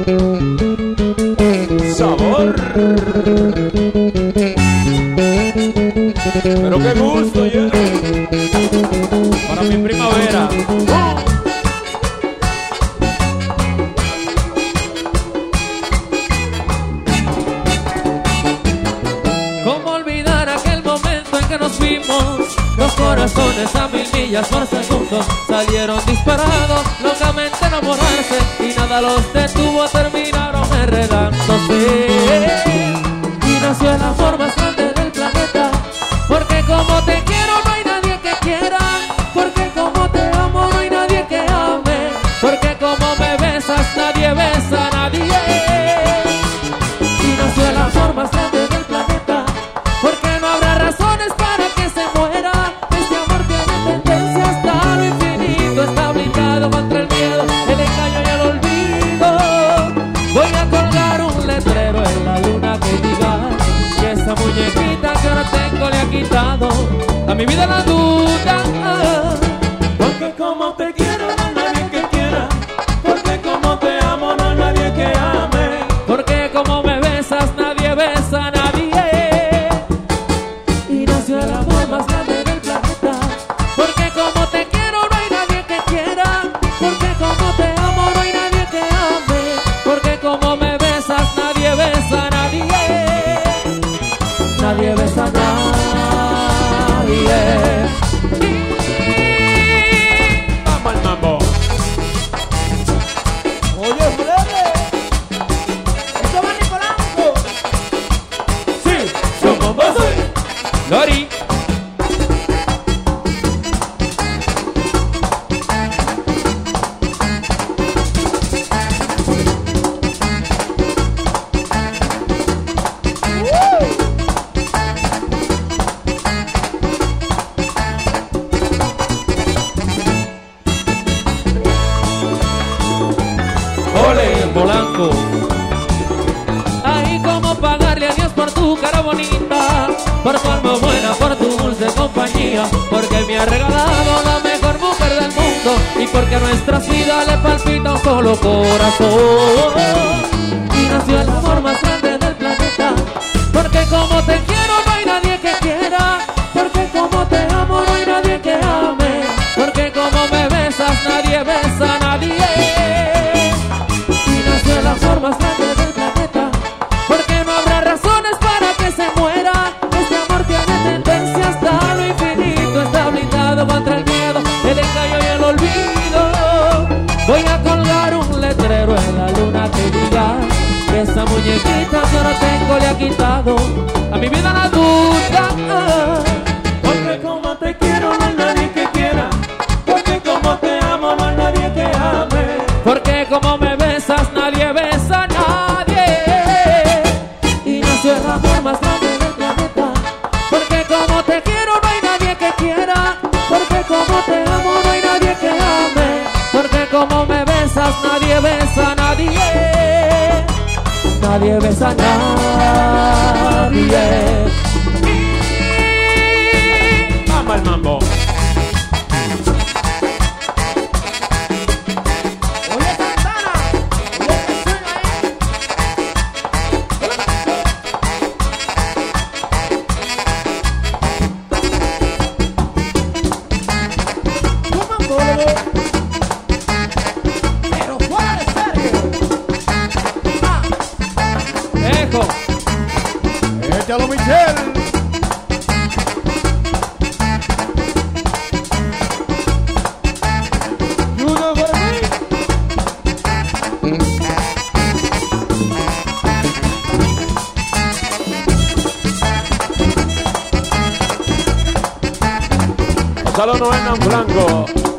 Sabor. Pero qué gusto, ya. Para mi primavera. ¿Cómo olvidar aquel momento en que nos fuimos? Los corazones a 1000 millas por segundo salieron disparados, locamente enamorarse y nada los detuvo, terminaron enredándose. Y nació el amor más grande del planeta, porque como te quiero no hay nadie que quiera, porque como te amo no hay nadie que ame, porque como me besas nadie besa a nadie. Y nació el amor más grande del planeta, porque no habrá razones para que se muera. Este amor tiene tendencia hasta lo infinito, está blindado contra el miedo, el engaño y el olvido. Voy a colgar un letrero en la luna que diga que esa muñequita que ahora tengo le ha quitado a mi vida la duda. Porque como te quiero no hay nadie que quiera, porque como te amo no hay nadie que ame, Porque como me besas nadie besa a nadie. Y nació el amor más grande del planeta, porque como te quiero no hay nadie que quiera, porque como te amo no hay nadie que ame, porque como me besas nadie besa a nadie. Nadie besa a nadie. vamos al mambo. Oye, Freddy, eso va Nicolanco. Sí, somos voces. Lori. Ole, Polanco. Ay, cómo pagarle a Dios por tu cara bonita, por tu alma buena, por tu dulce compañía, porque me ha regalado la mejor mujer del mundo y porque a nuestras vidas le palpita un solo corazón. Y nació el amor más grande del planeta, porque como te quiero no hay nadie que quiera, porque como te amo no hay nadie que ame, porque como me besas nadie besa a nadie. Y nació el amor más grande del planeta, porque no habrá razones para que se muera. Este amor tiene tendencia hasta lo infinito, está blindado contra el miedo, el engaño y el olvido. Voy a colgar un letrero en la luna que diga que esa muñequita que ahora tengo le ha quitado a mi vida la duda. Porque como te quiero no hay nadie que quiera, porque como te amo no hay nadie que ame, Porque como me besas nadie besa a nadie. Y nació el amor más grande del planeta, porque como te quiero no hay nadie que quiera, porque como te amo no hay nadie que ame, porque como me besas nadie besa a nadie. Nadie besa a nadie. vamos al mambo. Oye, Santana, oye, que suena ahí. Tu mambólogo, pero fuera de serie. Ejo. Échalo, Michelle. Juno para mí. Gonzalo Noena en blanco.